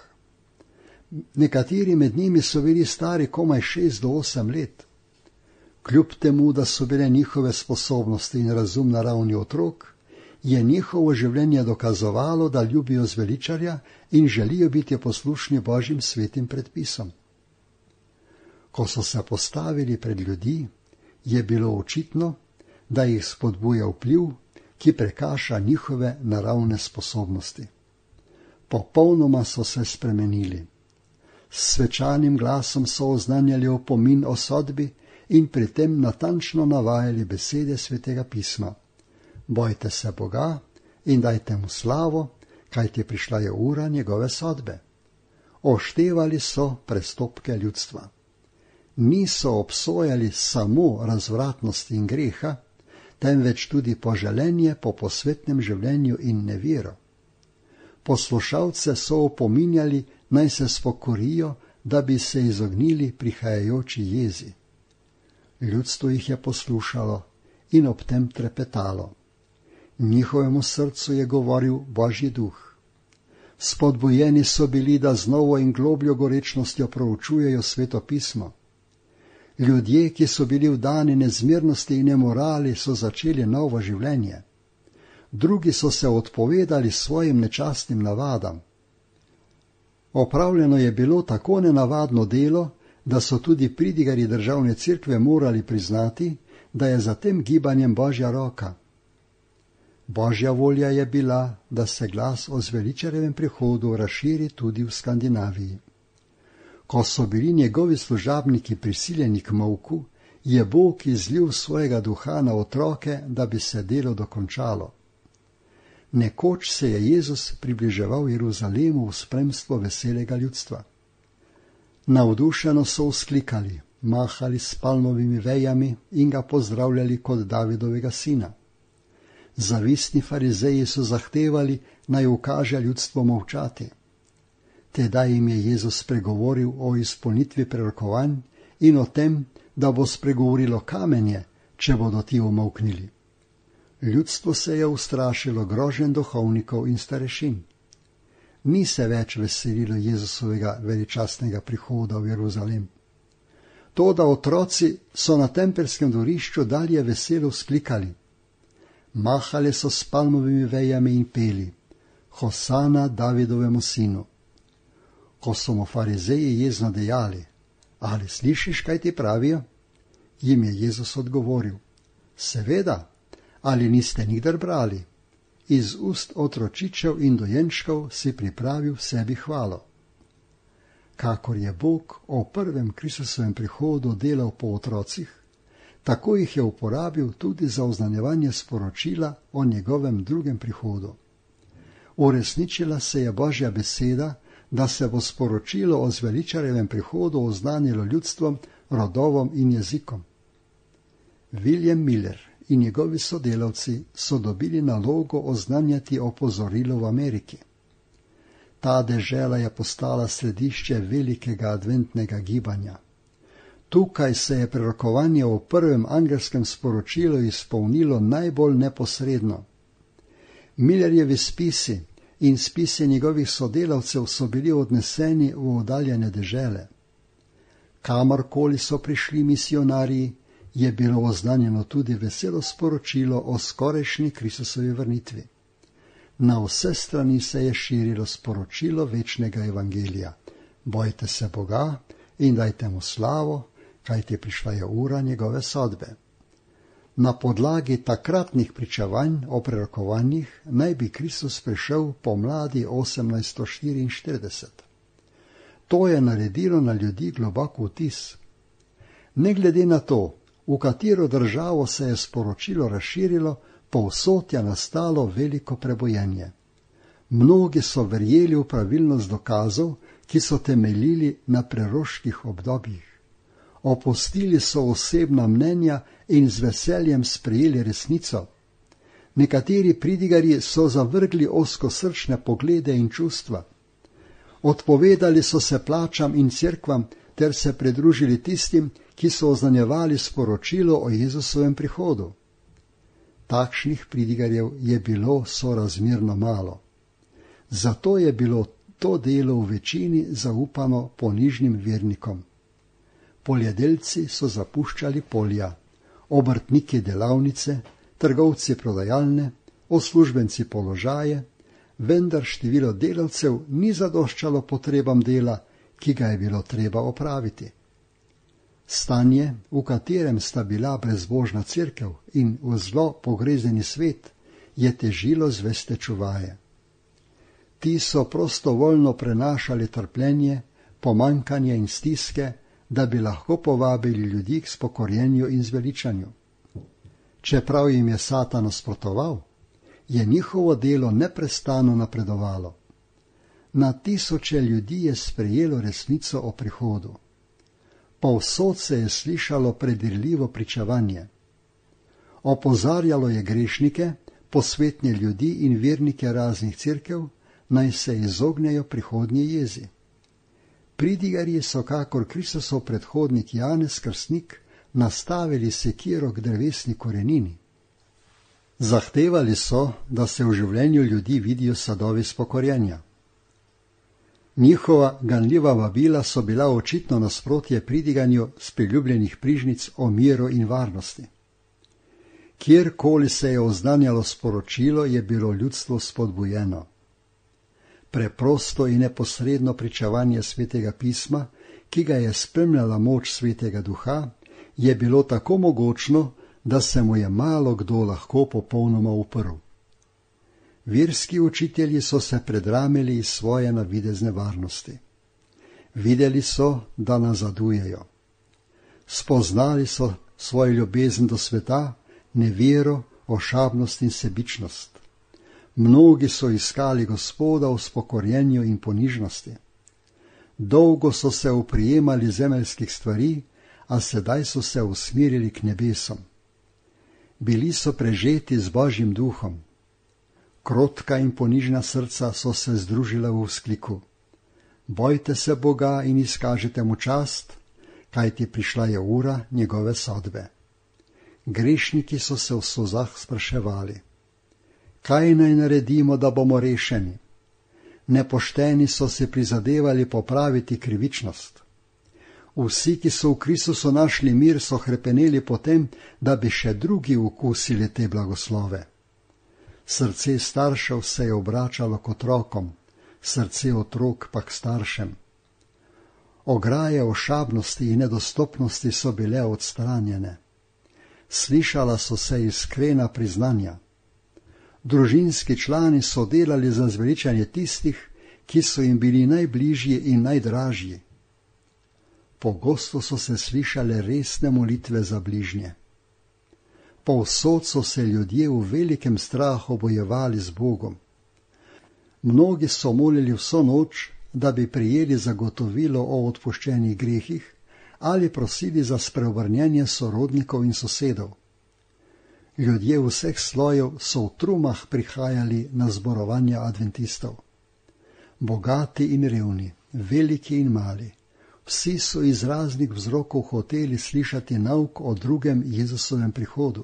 S1: Nekateri med njimi so bili stari komaj šest do osem let. Kljub temu, da so bile njihove sposobnosti in razum na ravni otrok, je njihovo življenje dokazovalo, da ljubijo zveličarja in želijo biti poslušni Božjim svetim predpisom. Ko so se postavili pred ljudi, je bilo očitno, da jih spodbuja vpliv, ki prekaša njihove naravne sposobnosti. Popolnoma so se spremenili. S svečanim glasom so oznanjali opomin o sodbi in pri tem natančno navajali besede Svetega pisma. Bojte se Boga in dajte mu slavo, kajti prišla je ura njegove sodbe. Oštevali so prestopke ljudstva. Niso obsojali samo razvratnosti in greha, temveč tudi poželenje po posvetnem življenju in nevero. Poslušalce so opominjali, naj se spokorijo, da bi se izognili prihajajoči jezi. Ljudstvo jih je poslušalo in ob tem trepetalo. Njihovemu srcu je govoril Božji duh. Spodbujeni so bili, da z novo in globljo gorečnostjo proučujejo Sveto pismo. Ljudje, ki so bili vdani nezmernosti in nemorali, so začeli novo življenje. Drugi so se odpovedali svojim nečastnim navadam. Opravljeno je bilo tako nenavadno delo, da so tudi pridigarji državne cerkve morali priznati, da je za tem gibanjem Božja roka. Božja volja je bila, da se glas o zveličarjevem prihodu razširi tudi v Skandinaviji. Ko so bili njegovi služabniki prisiljeni k molku, je Bog izlil svojega duha na otroke, da bi se delo dokončalo. Nekoč se je Jezus približeval Jeruzalemu v spremstvu veselega ljudstva. Navdušeno so vzklikali, mahali s palmovimi vejami in ga pozdravljali kot Davidovega sina. Zavistni farizeji so zahtevali, naj ukaže ljudstvo molčati. Tedaj jim je Jezus spregovoril o izpolnitvi prerokovanj in o tem, da bo spregovorilo kamenje, če bodo ti umolknili. Ljudstvo se je ustrašilo groženj duhovnikov in starešin. Ni se več veselilo Jezusovega veličastnega prihoda v Jeruzalem. Toda otroci so na tempeljskem dvorišču dalje veselo vzklikali. Mahali so s palmovimi vejami in peli: Hosana Davidovemu sinu. Ko so mu farizeji jezno dejali: Ali slišiš, kaj ti pravijo? Jim je Jezus odgovoril: Seveda, ali niste nikdar brali? Iz ust otročičev in dojenčkov si pripravil sebi hvalo. Kakor je Bog o prvem Kristusovem prihodu delal po otrocih, tako jih je uporabil tudi za oznanjevanje sporočila o njegovem drugem prihodu. Uresničila se je Božja beseda, da se bo sporočilo o zveličarjevem prihodu oznanilo ljudstvom, rodovom in jezikom. William Miller in njegovi sodelavci so dobili nalogo oznanjati opozorilo v Ameriki. Ta dežela je postala središče velikega adventnega gibanja. Tukaj se je prerokovanje o prvem angelskem sporočilu izpolnilo najbolj neposredno. Millerjevi spisi in spisi njegovih sodelavcev so bili odneseni v oddaljene dežele. Kamorkoli so prišli misionarji, je bilo oznanjeno tudi veselo sporočilo o skorajšnji Kristusovi vrnitvi. Na vse strani se je širilo sporočilo večnega evangelija. Bojte se Boga in dajte mu slavo, kajti prišla je ura njegove sodbe. Na podlagi takratnih pričevanj o prerokovanjih naj bi Kristus prišel pomladi osemnajststo štiriinštirideset. To je naredilo na ljudi globok vtis. Ne glede na to, v katero državo se je sporočilo razširilo, povsod je nastalo veliko prebojenje. Mnogi so verjeli v pravilnost dokazov, ki so temeljili na preroških obdobjih. Opustili so osebna mnenja in z veseljem sprejeli resnico. Nekateri pridigarji so zavrgli ozkosrčne poglede in čustva. Odpovedali so se plačam in cerkvam ter se pridružili tistim, ki so oznanjevali sporočilo o Jezusovem prihodu. Takšnih pridigarjev je bilo sorazmerno malo. Zato je bilo to delo v večini zaupano ponižnim vernikom. Poljedelci so zapuščali polja, obrtniki delavnice, trgovci prodajalne, uslužbenci položaje, vendar število delavcev ni zadoščalo potrebam dela, ki ga je bilo treba opraviti. Stanje, v katerem sta bila brezbožna cerkev in v zlo pogrezeni svet, je težilo zveste čuvaje. Ti so prostovoljno prenašali trpljenje, pomankanje in stiske, da bi lahko povabili ljudi k spokorjenju in zveličanju. Čeprav jim je Satan nasprotoval, je njihovo delo neprestano napredovalo. Na tisoče ljudi je sprejelo resnico o prihodu. Povsod se je slišalo predirljivo pričevanje. Opozarjalo je grešnike, posvetne ljudi in vernike raznih cerkev, naj se izognejo prihodnji jezi. Pridigarji so kakor Kristusov predhodnik Janez Krstnik nastavili sekiro k drevesni korenini. Zahtevali so, da se v življenju ljudi vidijo sadovi spokorjenja. Njihova ganljiva vabila so bila očitno nasprotje pridiganju s priljubljenih prižnic o miru in varnosti. Kjerkoli se je oznanjalo sporočilo, je bilo ljudstvo spodbujeno. Preprosto in neposredno pričevanje Svetega pisma, ki ga je spremljala moč Svetega duha, je bilo tako mogočno, da se mu je malo kdo lahko popolnoma uprl. Verski učitelji so se predramili iz svoje navidezne varnosti. Videli so, da nazadujejo. Spoznali so svojo ljubezen do sveta, nevero, ošabnost in sebičnost. Mnogi so iskali Gospoda v spokorjenju in ponižnosti. Dolgo so se oprijemali zemeljskih stvari, a sedaj so se usmerili k nebesom. Bili so prežeti z Božjim duhom. Krotka in ponižna srca so se združila v vzkliku: Bojte se Boga in izkažite mu čast, kajti prišla je ura njegove sodbe. Grešniki so se v solzah spraševali: Kaj naj naredimo, da bomo rešeni? Nepošteni so se prizadevali popraviti krivičnost. Vsi, ki so v Kristusu našli mir, so hrepeneli potem, da bi še drugi okusili te blagoslove. Srce staršev se je obračalo k otrokom, srce otrok pa k staršem. Ograje ošabnosti in nedostopnosti so bile odstranjene. Slišala so se iskrena priznanja. Družinski člani so delali za zveličanje tistih, ki so jim bili najbližji in najdražji. Pogosto so se slišale resne molitve za bližnje. Povsod so se ljudje v velikem strahu bojevali z Bogom. Mnogi so molili vso noč, da bi prejeli zagotovilo o odpuščenih grehih ali prosili za spreobrnjenje sorodnikov in sosedov. Ljudje vseh slojev so v trumah prihajali na zborovanja adventistov. Bogati in revni, veliki in mali, vsi so iz raznih vzrokov hoteli slišati nauk o drugem Jezusovem prihodu.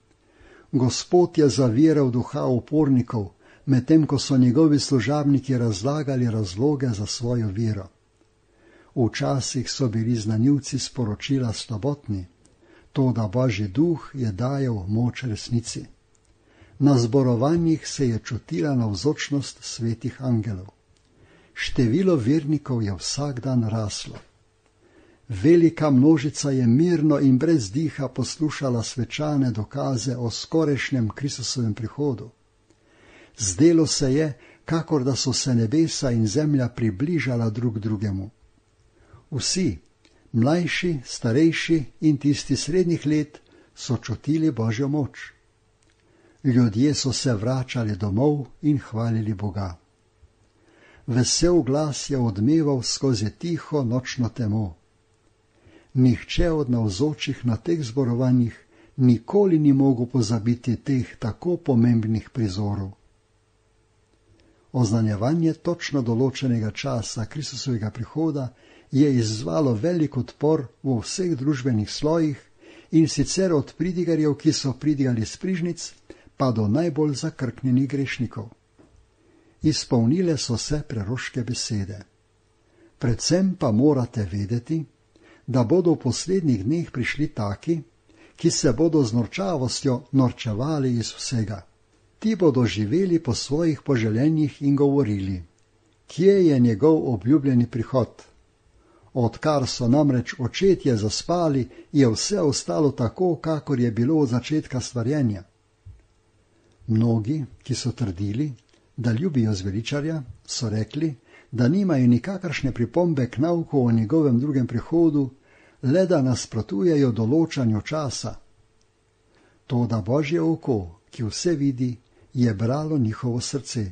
S1: Gospod je zaviral duha upornikov, medtem ko so njegovi služabniki razlagali razloge za svojo vero. Včasih so bili znanilci sporočila slabotni, to da Božji duh je dajal moč resnici. Na zborovanjih se je čutila navzočnost svetih angelov. Število vernikov je vsak dan raslo. Velika množica je mirno in brez diha poslušala svečane dokaze o skorajšnjem Kristusovem prihodu. Zdelo se je, kakor da so se nebesa in zemlja približala drug drugemu. Vsi, Mlajši, starejši in tisti srednjih let so čutili Božjo moč. Ljudje so se vračali domov in hvalili Boga. Vesel glas je odmeval skozi tiho nočno temo. Nihče od navzočih na teh zborovanjih nikoli ni mogel pozabiti teh tako pomembnih prizorov. Oznanjevanje točno določenega časa Kristusovega prihoda je izzvalo velik odpor v vseh družbenih slojih, in sicer od pridigarjev, ki so pridigali s prižnic, pa do najbolj zakrknjenih grešnikov. Izpolnile so se preroške besede. Predvsem pa morate vedeti, da bodo v poslednjih dneh prišli taki, ki se bodo z norčavostjo norčevali iz vsega. Ti bodo živeli po svojih poželenjih in govorili: kje je njegov obljubljeni prihod? Odkar so namreč očetje zaspali, je vse ostalo tako, kakor je bilo od začetka stvarjenja. Mnogi, ki so trdili, da ljubijo zveličarja, so rekli, da nimajo nikakršne pripombe k nauku o njegovem drugem prihodu, le da nasprotujejo določanju časa. Toda Božje oko, ki vse vidi, je bralo njihovo srce.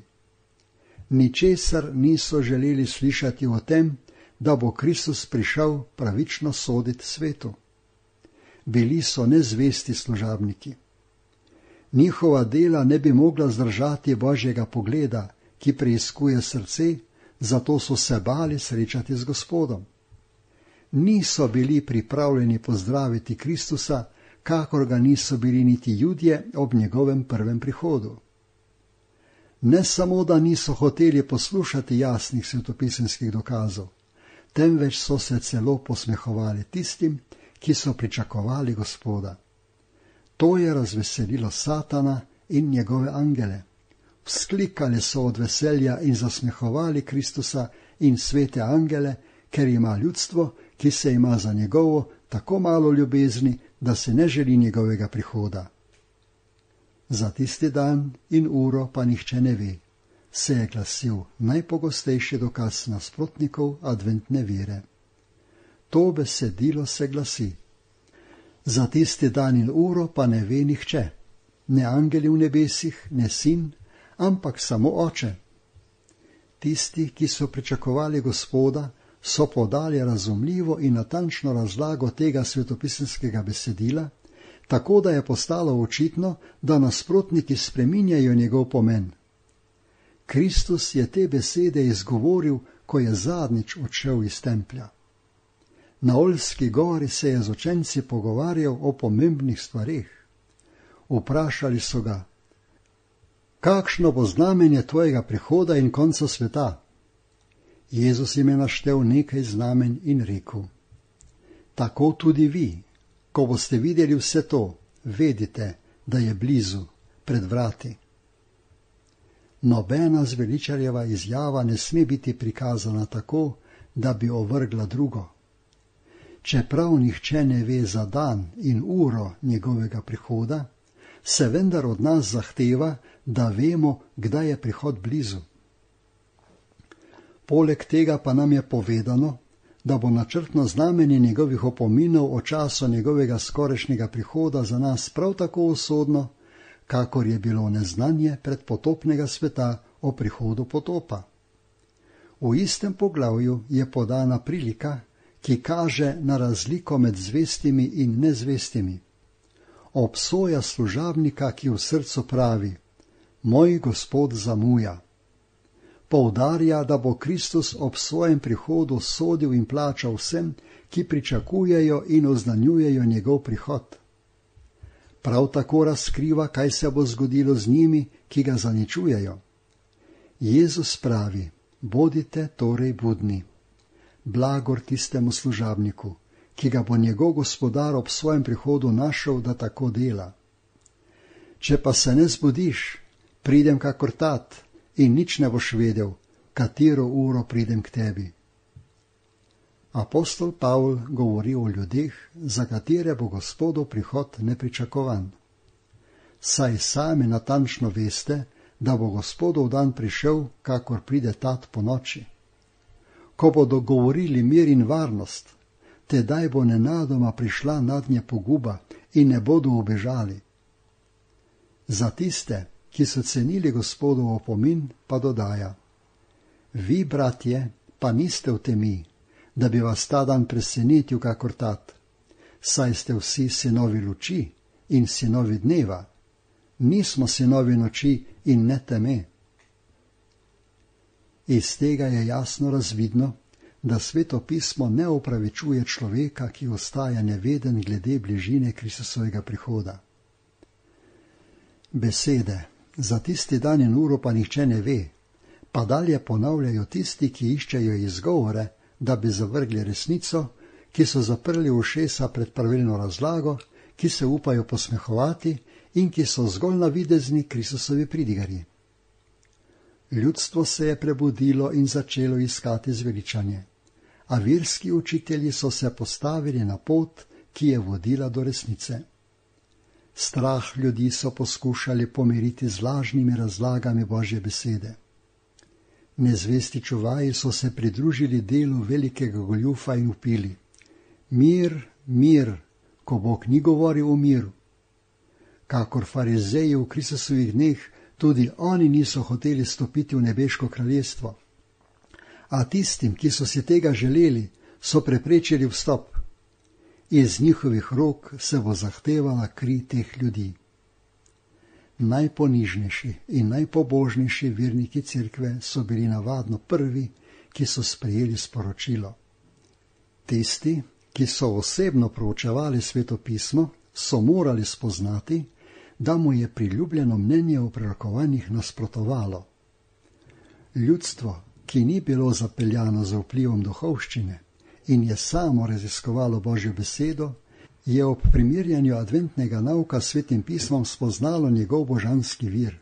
S1: Ničesar niso želeli slišati o tem, da bo Kristus prišel pravično soditi svetu. Bili so nezvesti služabniki. Njihova dela ne bi mogla zdržati Božjega pogleda, ki preiskuje srce, zato so se bali srečati z Gospodom. Niso bili pripravljeni pozdraviti Kristusa, kakor ga niso bili niti Judje ob njegovem prvem prihodu. Ne samo, da niso hoteli poslušati jasnih svetopisemskih dokazov, temveč so se celo posmehovali tistim, ki so pričakovali Gospoda. To je razveselilo Satana in njegove angele. Vzklikali so od veselja in zasmehovali Kristusa in svete angele, ker ima ljudstvo, ki se ima za njegovo, tako malo ljubezni, da se ne želi njegovega prihoda. Za tisti dan in uro pa nihče ne ve, se je glasil najpogostejši dokaz nasprotnikov adventne vere. To besedilo se glasi: za tisti dan in uro pa ne ve nihče, ne angeli v nebesih, ne sin, ampak samo Oče. Tisti, ki so pričakovali Gospoda, so podali razumljivo in natančno razlago tega svetopisemskega besedila, tako da je postalo očitno, da nasprotniki spreminjajo njegov pomen. Kristus je te besede izgovoril, ko je zadnjič odšel iz templja. Na Oljski gori se je z učenci pogovarjal o pomembnih stvareh. Vprašali so ga: kakšno bo znamenje tvojega prihoda in konca sveta? Jezus jim je naštel nekaj znamenj in rekel: tako tudi vi, ko boste videli vse to, vedite, da je blizu, pred vrati. Nobena zveličarjeva izjava ne sme biti prikazana tako, da bi ovrgla drugo. Čeprav nihče ne ve za dan in uro njegovega prihoda, se vendar od nas zahteva, da vemo, kdaj je prihod blizu. Poleg tega pa nam je povedano, da bo načrtno znamenje njegovih opominov o času njegovega skorajšnjega prihoda za nas prav tako usodno, kakor je bilo neznanje predpotopnega sveta o prihodu potopa. V istem poglavju je podana prilika, ki kaže na razliko med zvestimi in nezvestimi. Obsoja služabnika, ki v srcu pravi: moj Gospod zamuja. Poudarja, da bo Kristus ob svojem prihodu sodil in plačal vsem, ki pričakujejo in oznanjujejo njegov prihod. Prav tako razkriva, kaj se bo zgodilo z njimi, ki ga zaničujejo. Jezus pravi: bodite torej budni. Blagor tistemu služabniku, ki ga bo njegov gospodar ob svojem prihodu našel, da tako dela. Če pa se ne zbudiš, pridem kakor tat in nič ne boš vedel, katero uro pridem k tebi. Apostol Pavl govori o ljudeh, za katere bo Gospodov prihod nepričakovan. Saj sami natančno veste, da bo Gospodov dan prišel, kakor pride tat po noči. Ko bodo govorili mir in varnost, tedaj bo nenadoma prišla nadnje poguba in ne bodo ubežali. Za tiste, ki so cenili Gospodov opomin, pa dodaja: Vi, bratje, pa niste v temi, da bi vas ta dan presenetil kakor tat, saj ste vsi sinovi luči in sinovi dneva, nismo sinovi noči in ne teme. Iz tega je jasno razvidno, da Sveto pismo ne opravičuje človeka, ki ostaja neveden glede bližine Kristusovega prihoda. Besede za tisti dan in uro pa nihče ne ve, pa dalje ponavljajo tisti, ki iščejo izgovore, da bi zavrgli resnico, ki so zaprli ušesa pred pravilno razlago, ki se upajo posmehovati in ki so zgolj navidezni Kristusovi pridigarji. Ljudstvo se je prebudilo in začelo iskati zveličanje, a verski učitelji so se postavili na pot, ki je vodila do resnice. Strah ljudi so poskušali pomiriti z lažnimi razlagami Božje besede. Nezvesti čuvaji so se pridružili delu velikega goljufa in vpili: Mir, mir, ko Bog ni govoril o miru. Kakor farizeji v Kristusovih dneh, tudi oni niso hoteli stopiti v nebeško kraljestvo. A tistim, ki so si tega želeli, so preprečili vstop. Iz njihovih rok se bo zahtevala kri teh ljudi. Najponižnejši in najpobožnejši verniki cerkve so bili navadno prvi, ki so sprejeli sporočilo. Tisti, ki so osebno proučevali Sveto pismo, so morali spoznati, da mu je priljubljeno mnenje o prerokovanjih nasprotovalo. Ljudstvo, ki ni bilo zapeljano za vplivom duhovščine in je samo raziskovalo Božjo besedo, je ob primerjanju adventnega nauka s Svetim pismom spoznalo njegov božanski vir.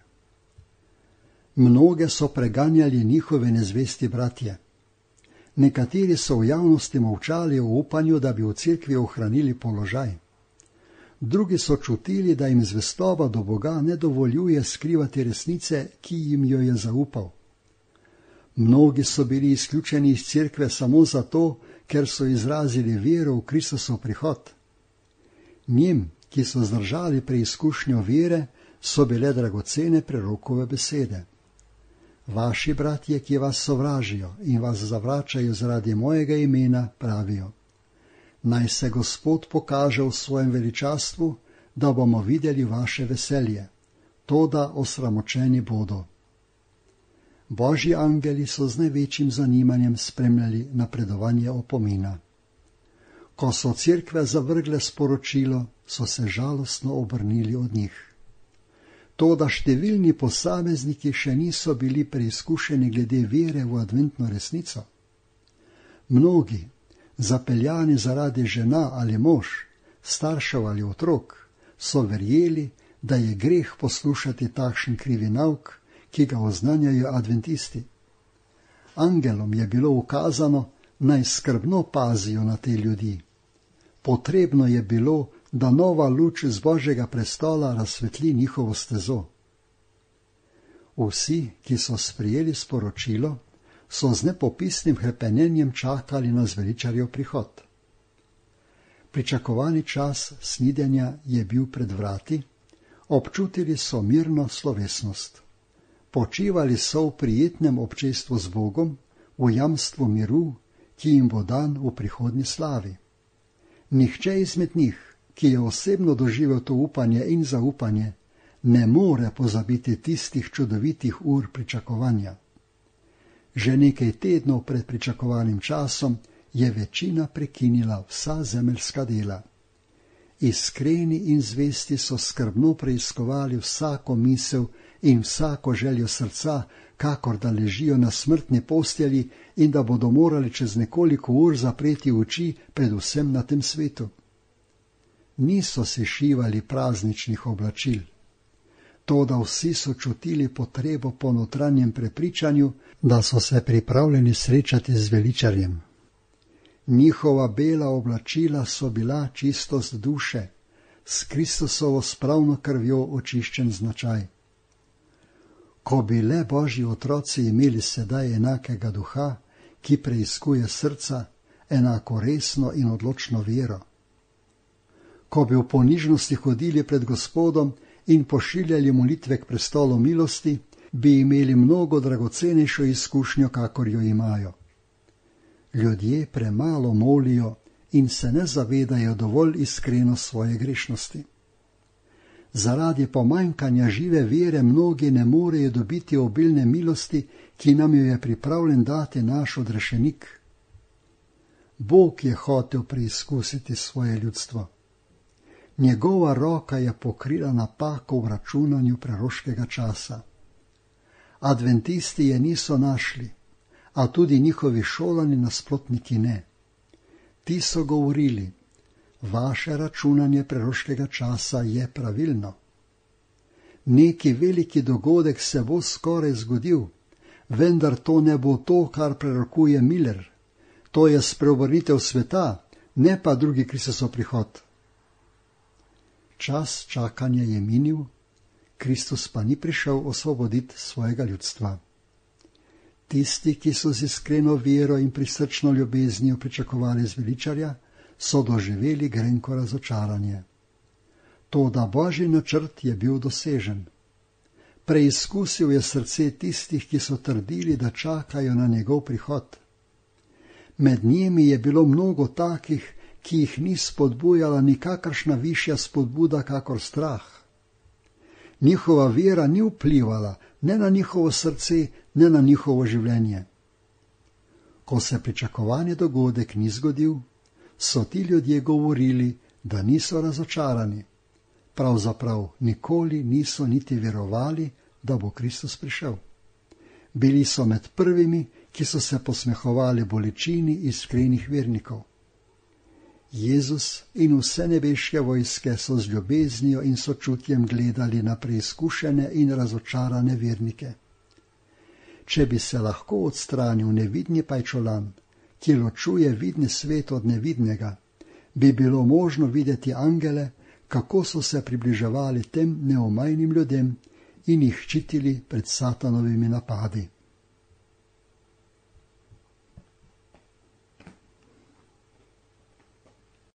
S1: Mnoge so preganjali njihove nezvesti bratje. Nekateri so v javnosti molčali v upanju, da bi v cerkvi ohranili položaj. Drugi so čutili, da jim zvestoba do Boga ne dovoljuje skrivati resnice, ki jim jo je zaupal. Mnogi so bili izključeni iz cerkve samo zato, ker so izrazili vero v Kristusov prihod. Njim, ki so zdržali preizkušnjo vere, so bile dragocene prerokove besede. Vaši bratje, ki vas sovražijo in vas zavračajo zaradi mojega imena, pravijo: Naj se Gospod pokaže v svojem veličastvu, da bomo videli vaše veselje, toda osramočeni bodo. Božji angeli so z največjim zanimanjem spremljali napredovanje opomina. Ko so cerkve zavrgle sporočilo, so se žalostno obrnili od njih. Toda številni posamezniki še niso bili preizkušeni glede vere v adventno resnico. Mnogi, zapeljani zaradi žena ali mož, staršev ali otrok, so verjeli, da je greh poslušati takšen krivi nauk, ki ga oznanjajo adventisti. Angelom je bilo ukazano, naj skrbno pazijo na te ljudi. Potrebno je bilo, da nova luč z Božjega prestola razsvetli njihovo stezo. Vsi, ki so sprejeli sporočilo, so z nepopisnim hrepenenjem čakali na zveličarjev prihod. Pričakovani čas snidenja je bil pred vrati, občutili so mirno slovesnost. Počivali so v prijetnem občestvu z Bogom, v jamstvu miru, ki jim bo dan v prihodnji slavi. Nihče izmed njih, ki je osebno doživel to upanje in zaupanje, ne more pozabiti tistih čudovitih ur pričakovanja. Že nekaj tednov pred pričakovanim časom je večina prekinila vsa zemeljska dela. Iskreni in zvesti so skrbno preiskovali vsako misel in vsako željo srca, kakor da ležijo na smrtni postelji in da bodo morali čez nekoliko ur zapreti oči predvsem na tem svetu. Niso si šivali prazničnih oblačil. Toda vsi so čutili potrebo po notranjem prepričanju, da so se pripravljeni srečati z veličarjem. Njihova bela oblačila so bila čistost duše, s Kristusovo spravno krvjo očiščen značaj. Ko bi le Božji otroci imeli sedaj enakega duha, ki preiskuje srca, enako resno in odločno vero. Ko bi v ponižnosti hodili pred Gospodom in pošiljali molitve k prestolu milosti, bi imeli mnogo dragocenejšo izkušnjo, kakor jo imajo. Ljudje premalo molijo in se ne zavedajo dovolj iskreno svoje grešnosti. Zaradi pomanjkanja žive vere mnogi ne morejo dobiti obilne milosti, ki nam jo je pripravljen dati naš odrešenik. Bog je hotel preizkusiti svoje ljudstvo. Njegova roka je pokrila napako v računanju preroškega časa. Adventisti je niso našli, a tudi njihovi šolani nasprotniki ne. Ti so govorili: vaše računanje preroškega časa je pravilno. Neki veliki dogodek se bo skoraj zgodil, vendar to ne bo to, kar prerokuje Miller. To je spreobrnitev sveta, ne pa drugi Kristusov prihod. Čas čakanja je minil, Kristus pa ni prišel osvoboditi svojega ljudstva. Tisti, ki so z iskreno vero in prisrčno ljubeznijo pričakovali zveličarja, so doživeli grenko razočaranje. Toda Božji načrt je bil dosežen. Preizkusil je srce tistih, ki so trdili, da čakajo na njegov prihod. Med njimi je bilo mnogo takih, ki jih ni spodbujala nikakršna višja spodbuda kakor strah. Njihova vera ni vplivala ne na njihovo srce, ne na njihovo življenje. Ko se pričakovani dogodek ni zgodil, so ti ljudje govorili, da niso razočarani. Pravzaprav nikoli niso niti verovali, da bo Kristus prišel. Bili so med prvimi, ki so se posmehovali bolečini iskrenih vernikov. Jezus in vse nebeške vojske so z ljubeznijo in sočutjem gledali na preizkušene in razočarane vernike. Če bi se lahko odstranil nevidni pajčolan, ki ločuje vidni svet od nevidnega, bi bilo možno videti angele, kako so se približevali tem neomajnim ljudem in jih ščitili pred satanovimi napadi.